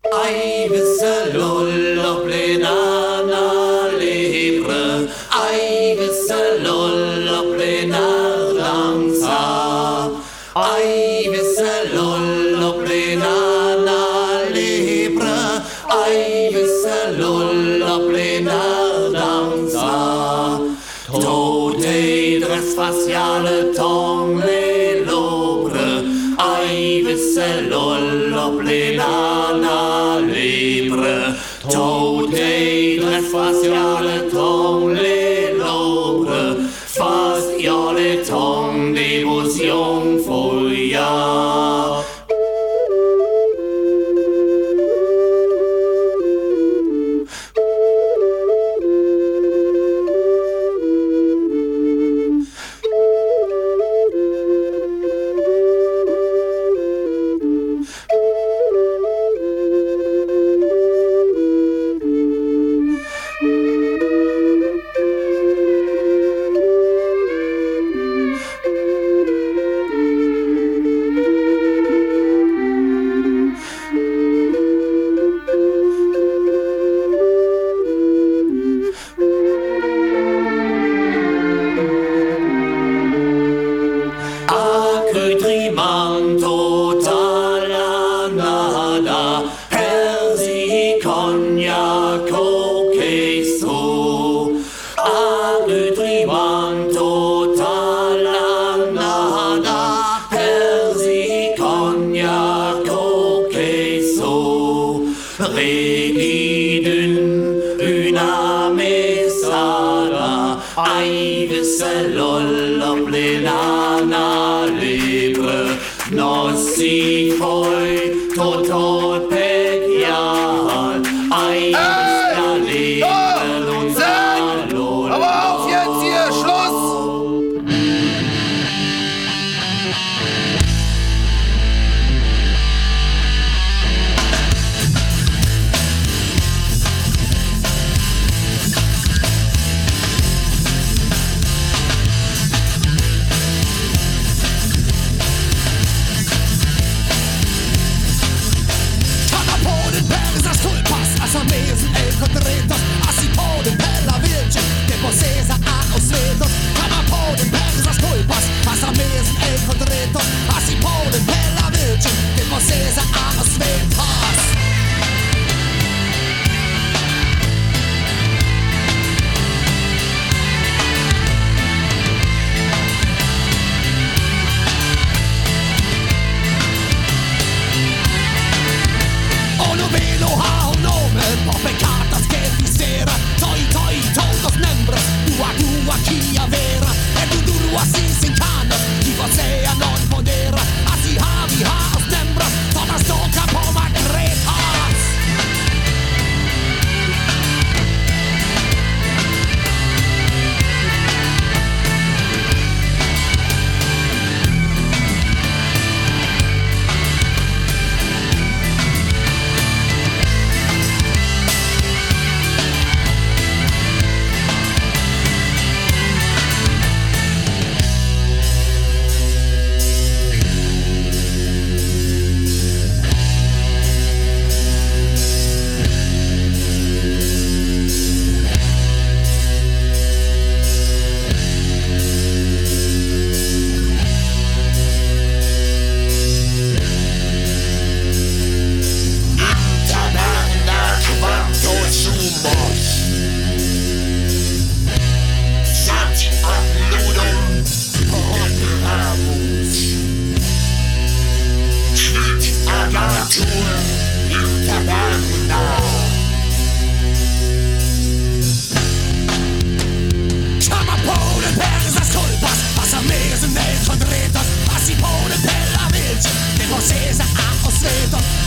Aivisse lollo plenana libre, Aivisse lollo plenardanza, Aivisse lollo plenana libre, Aivisse lollo plenardanza, Tote dress faciale tong le lobre, Aivisse lollo plenana libre, Tote dress faciale tong le lobre, faciale tong devotion folia. Regidun una mesada, Aivisse lollo plenana libre, Nossi foi totot pegiat, Aivisse libre lollo. Aber auf jetzt hier, Schluss! Sesa a os svetos